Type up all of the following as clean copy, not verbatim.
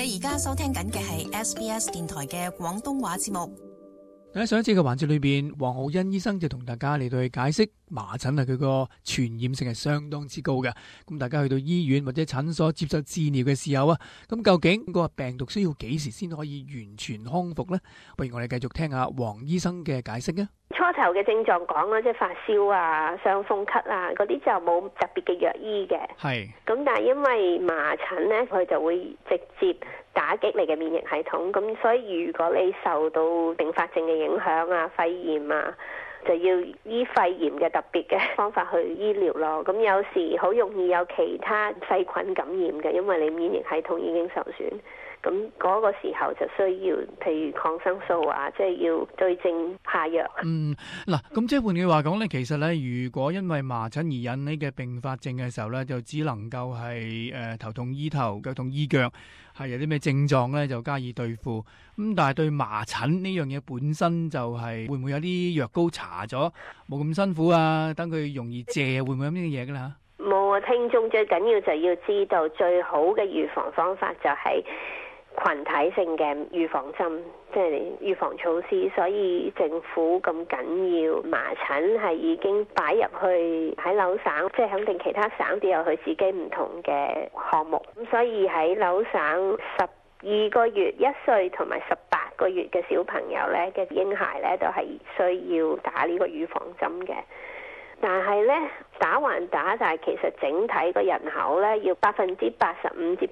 你而家收聽緊嘅係 SBS 電台嘅廣東話節目。 喺上一次嘅環節裏邊，黃浩欣醫生就同大家嚟到去解釋麻疹佢個傳染性係相當之高嘅。咁大家去到醫院或者診所接受治療嘅時候啊，咁究竟個病毒需要幾時先可以完全康復呢？不如我哋繼續聽下黃醫生嘅解釋啊。 初頭嘅症狀講啦，即係發燒啊、傷風咳啊，嗰啲就冇特別嘅藥醫嘅。 係。咁但係因為麻疹呢，佢就會直接打擊你嘅免疫系統，咁所以如果你受到併發症嘅影響啊、肺炎啊，就要醫肺炎嘅特別嘅方法去醫療咯。咁有時好容易有其他細菌感染嘅，因為你免疫系統已經受損。咁嗰個時候就需要，譬如抗生素啊，即係要對症下藥。 嗱，咁即係換句話講咧，其實咧，如果因為麻疹而引起嘅併發症嘅時候咧，就只能夠係頭痛醫頭，腳痛醫腳，係有啲咩症狀咧就加以對付。咁但係對麻疹呢樣嘢本身就係會唔會有啲藥膏搽咗冇咁辛苦啊？等佢容易謝，會唔會有呢啲嘢㗎啦？ 冇啊！聽眾最緊要就要知道最好嘅預防方法就係群體性嘅預防針，即係預防措施，所以政府咁緊要麻疹係已經擺入去喺紐省，即係肯定其他省都有佢自己唔同嘅項目。咁所以喺紐省12個月、1歲同埋18個月嘅小朋友咧嘅嬰孩咧都係需要打呢個預防針嘅。但係咧打還打，但係其實整體個人口咧要85%至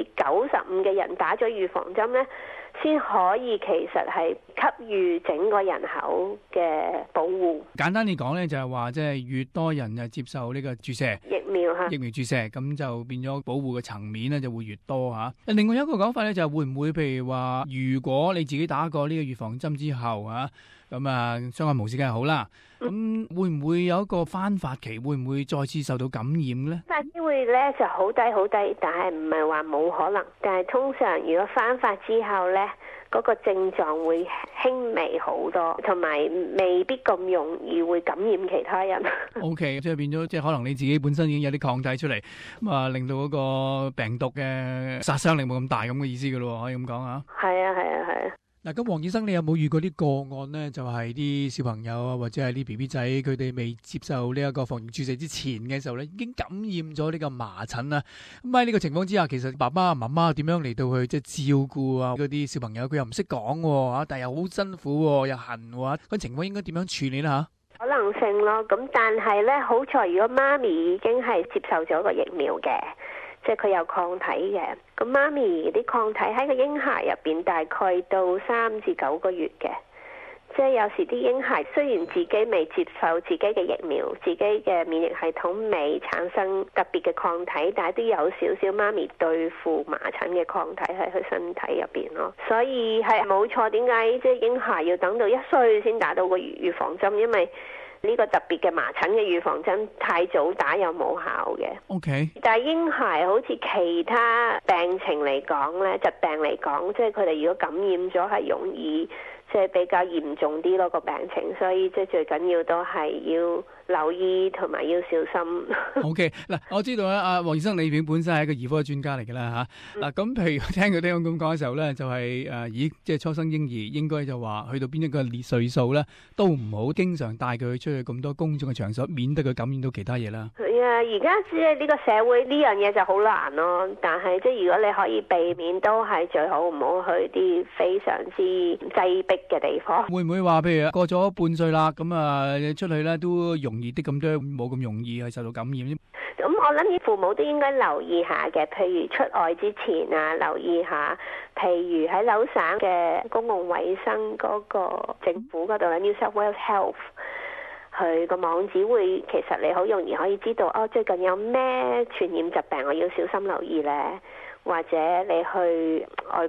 95%嘅人打咗預防針咧，先可以其實係給予整個人口嘅保護。 簡單啲講咧，就係話即係越多人接受呢個注射疫苗注射，咁就變咗保護嘅層面咧就會越多嚇。另外一個講法咧就係會唔會譬如話，如果你自己打過呢個預防針之後嚇，咁啊相安無事梗係好啦。咁會唔會有一個翻發期？會唔會再次受到感染呢？ 發機會咧就好低好低，但係唔係話冇可能。但係通常如果翻發之後咧，嗰個症狀會輕微好多，同埋未必咁容易會感染其他人。 OK， 即係變咗，即係可能你自己本身已經有啲抗體出嚟，咁啊令到嗰個病毒嘅殺傷力冇咁大咁嘅意思㗎咯，可以咁講啊？ 係啊。 嗱，咁黃醫生，你有冇遇過啲個案呢？就係啲小朋友啊，或者係啲 BB 仔，佢哋未接受呢一個防疫注射之前嘅時候咧，已經感染咗呢個麻疹啊！咁喺呢個情況之下，其實爸爸媽媽點樣嚟到去即係照顧啊嗰啲小朋友？佢又唔識講嚇，但係又好辛苦又痕喎，個情況應該點樣處理咧嚇？ 可能性咯，咁但係咧好在，如果媽咪已經係接受咗個疫苗嘅。即係佢有抗體嘅，咁媽咪啲抗體喺個嬰孩入邊大概到3至9個月嘅，即係有時啲嬰孩雖然自己未接受自己嘅疫苗，自己嘅免疫系統未產生特別嘅抗體，但係都有少少媽咪對付麻疹嘅抗體喺佢身體入邊咯。所以係冇錯，點解即係嬰孩要等到1歲先打到個預防針？因為呢個特別嘅麻疹嘅預防針太早打又冇效嘅。 OK。但係嬰孩好似其他病情嚟講咧，疾病嚟講，即係佢哋如果感染咗係容易即係比較嚴重啲咯個病情，所以即係最緊要都係要留意同埋要小心。 OK， 嗱，我知道咧，阿黃醫生你本身係一個兒科專家嚟㗎啦嚇。嗱，咁譬如聽佢咁講嘅時候咧，就係即係初生嬰兒應該就話去到邊一個歲數咧，都唔好經常帶佢出去咁多公眾嘅場所，免得佢感染到其他嘢啦。係啊， 而家即係呢個社會呢樣嘢就好難咯。但係即係如果你可以避免，都係最好唔好去啲非常之擠迫嘅地方。 會唔會話譬如過咗半歲啦，咁啊出去咧都容易啲咁多，冇咁容易係受到感染？ 咁我諗父母都應該留意下嘅，譬如出外之前啊，留意下，譬如喺紐省嘅公共衛生嗰個政府嗰度咧 New South Wales Health， 佢個網址會其實你好容易可以知道最近有咩傳染疾病我要小心留意咧，或者你去外國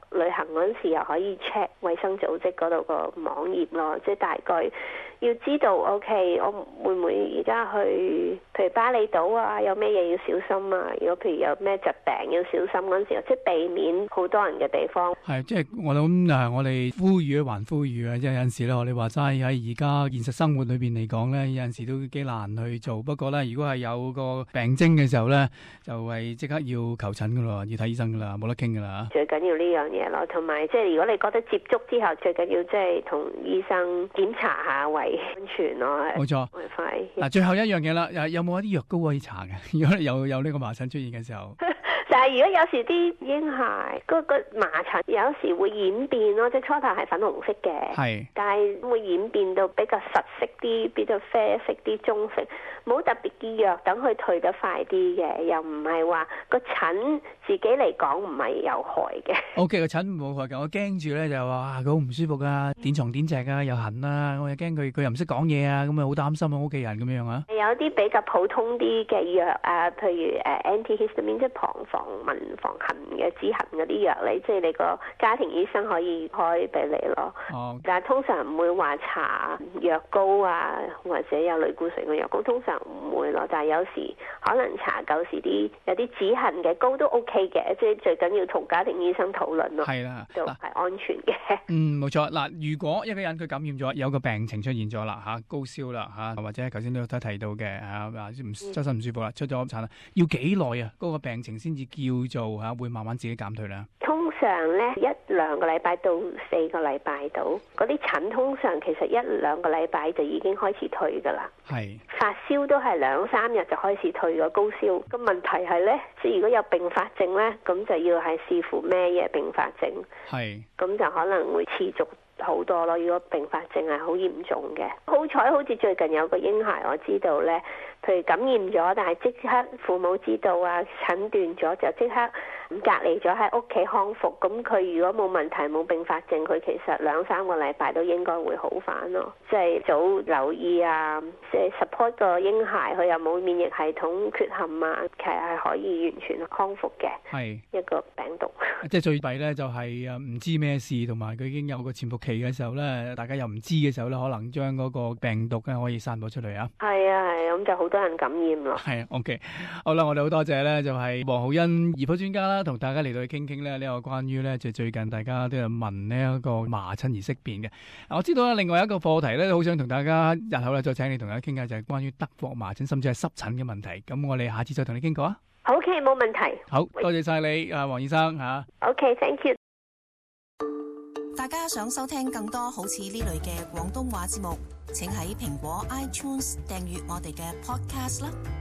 旅行嗰陣時又可以 check 衛生組織嗰度個網頁咯，即係大概要知道 OK， 我會唔會而家去譬如巴厘島啊，有咩嘢要小心啊？如果譬如有咩疾病要小心嗰陣時，即係避免好多人嘅地方。 係，即係我諗我哋呼籲還呼籲啊！即係有陣時咧，我哋話齋喺而家現實生活裏邊嚟講咧，有陣時都幾難去做。不過咧，如果係有個病徵嘅時候咧，就係即刻要求診噶咯，要睇醫生噶啦，冇得傾噶啦。 最緊要呢樣嘢咯，同埋即係如果你覺得接觸之後，最緊要即係同醫生檢查下為安全咯。 冇錯。嗱，最後一樣嘢啦，有冇一啲藥膏可以搽嘅？如果你有呢個麻疹出現嘅時候。 但係如果有時啲嬰孩嗰個麻疹有時會演變咯，即係初頭係粉紅色嘅，係，但係會演變到比較實色啲，比較啡色啲、棕色，冇特別嘅藥等佢退得快啲嘅，又唔係話個疹自己嚟講唔係有害嘅。O.K. 個疹冇害嘅，我驚住咧就話佢好唔舒服啊，點床點席啊，又痕啊，我又驚佢又唔識講嘢啊，咁啊好擔心啊屋企人咁樣啊。 有啲比較普通啲嘅藥啊，譬如antihistamine 即係防痕嘅止痕嗰啲藥，即係你個家庭醫生可以開俾你咯。但係通常唔會話搽藥膏啊，或者有類固醇嘅藥膏，通常唔會咯。但係有時可能搽舊時有啲止痕嘅膏都 OK 嘅，即係最緊要同家庭醫生討論咯。係啦，都係安全嘅。 冇錯。嗱，如果一個人佢感染咗，有個病情出現咗啦，高燒啦或者頭先都提到嘅周身唔舒服啦，出咗疹啦，要幾耐啊？嗰個病情先至叫做會慢慢自己減退啦。 通常咧1-2個禮拜到4個禮拜到，嗰啲疹通常其實1-2個禮拜就已經開始退噶啦。係發燒都係2-3日就開始退咗，高燒。個問題係咧，即係如果有併發症咧，咁就要係視乎咩嘢併發症。係咁就可能會持續好多咯。如果併發症係好嚴重嘅，好彩好似最近有個嬰孩我知道咧，譬如感染咗，但係即刻父母知道啊，診斷咗就即刻隔離咗喺屋企康復。咁佢如果冇問題冇併發症，佢其實2-3個禮拜都應該會好返咯。即係早留意啊，即係 support 個嬰孩，佢又冇免疫系統缺陷啊，其實係可以完全康復嘅。係一個病毒。 即係最弊咧，就係唔知咩事，同埋佢已經有個潛伏期嘅時候咧，大家又唔知嘅時候咧，可能將嗰個病毒咧可以散播出嚟啊。係啊， 咁就好多人感染咯。 係 OK， 好啦，我哋好多謝咧，就係黃浩欣兒科專家啦，同大家嚟到去傾傾咧呢個關於咧就最近大家都有問呢一個麻疹而色變嘅。我知道啦，另外一個課題咧，好想同大家日後咧再請你同大家傾下，就係關於德國麻疹甚至係濕疹嘅問題。咁我哋下次再同你傾過啊。 OK， 冇問題。 好多謝晒你黃醫生吓。 OK，thank you。 大家想收聽更多好似呢類嘅廣東話節目，請喺蘋果 iTunes 訂閱我哋嘅 podcast 啦。